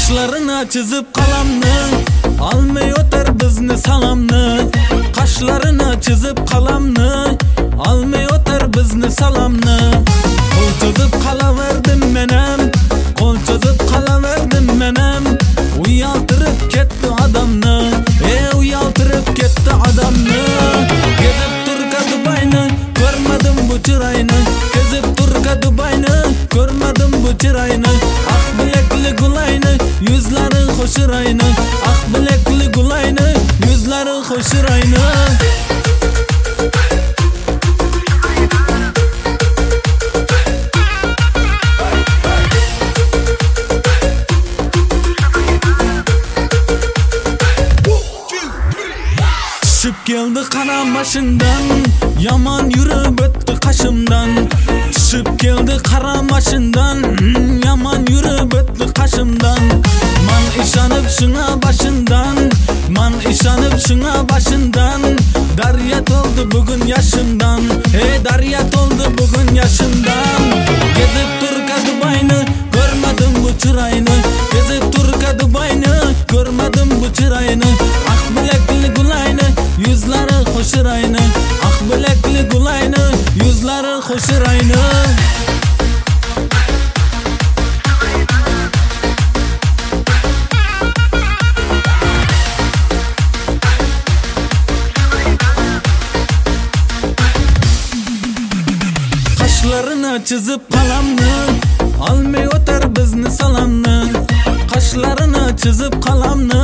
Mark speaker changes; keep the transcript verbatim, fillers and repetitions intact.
Speaker 1: Qashlarını chizib qalamni almay o'tar bizni salamni. Qashlarını chizib qalamni almay o'tar bizni salamni. Qo'l cho'zib qalaverdim menam, qo'l cho'zib qalaverdim menam. Uyaltirib ketdi odamni, ey uyaltirib ketdi odamni. Gezib turga Dubayni, ko'rmadim bu chiroyni. Gezib turga Dubayni, ko'rmadim bu chiroyni. Ah bilakli gulayni, yuzlari xo'shirayni. Ah bilakli gulayni, yuzlari xo'shirayni. Tushib keldi qara mashindan, yomon yurib o'tdi qashimdan. Tushib keldi qara mashindan, yomon yurib o'tdi qashimdan. Man ishonib shunga bashindan, man ishonib shunga bashindan. Darya to'ldi bugun yashimdan, ey darya to'ldi bugun yashimdan. Gezib turga Dubayni, ko'rmadim bu chiroyni. Gezib turga Dubayni, ko'rmadim bu chiroyni. Ah bilakli gulayni, yuzlari xo'shirayni. Ah bilakli gulayni, yuzlari xo'shirayni. Qashlarını chizib qalamni almay o'tar bizni salamni. Qashlarını chizib qalamni